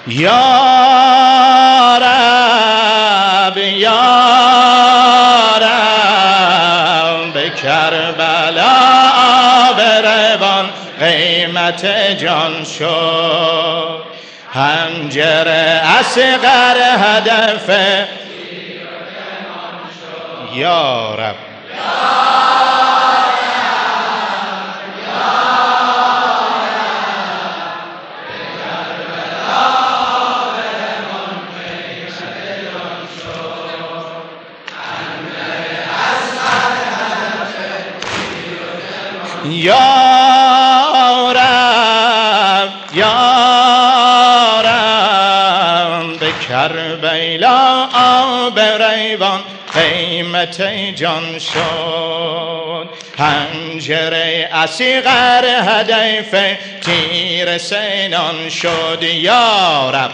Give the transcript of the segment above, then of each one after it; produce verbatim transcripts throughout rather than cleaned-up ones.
یا رب یا رب به کربلا بروان قیمت جان شد حنجر اصغر هدف یا رب یا رب یا رب به کربلا آب روان قیمت جان شد حنجر اصغر هدف تیر سنان شد یا رب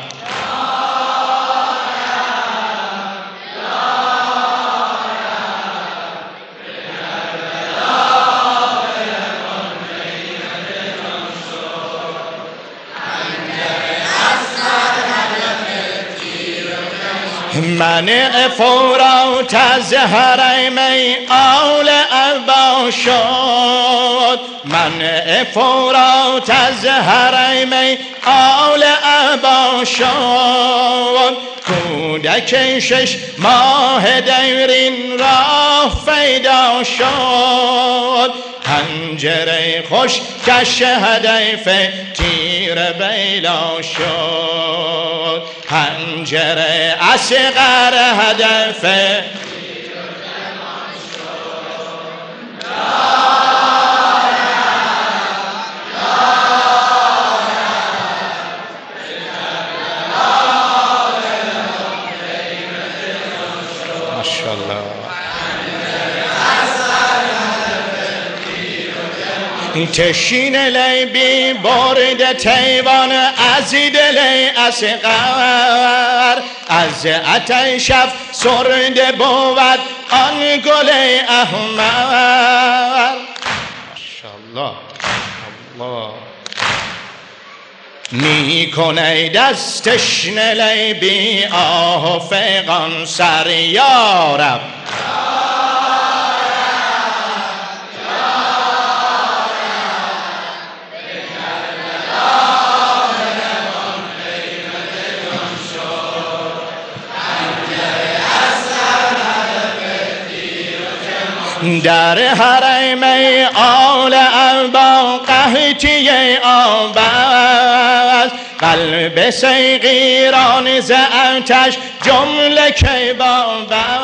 منع فورات از حرم آل عبا شد منع فورات از حرم آل عبا شد کودک شش ماه دیرین راه پیدا شد حنجره خوش کش هدف تیر بیلا شد حنجره اصغر هدف ماشاءالله تشین لیبی برد تیوان از دل اصغر از آتش افسرده بود آن گل احمر ماشاءالله الله می کنه دستش لیبی آه و فغان سر یا رب در حرم آل عبا قحطی آب است قلب صیغیران ز آتش جمله کباب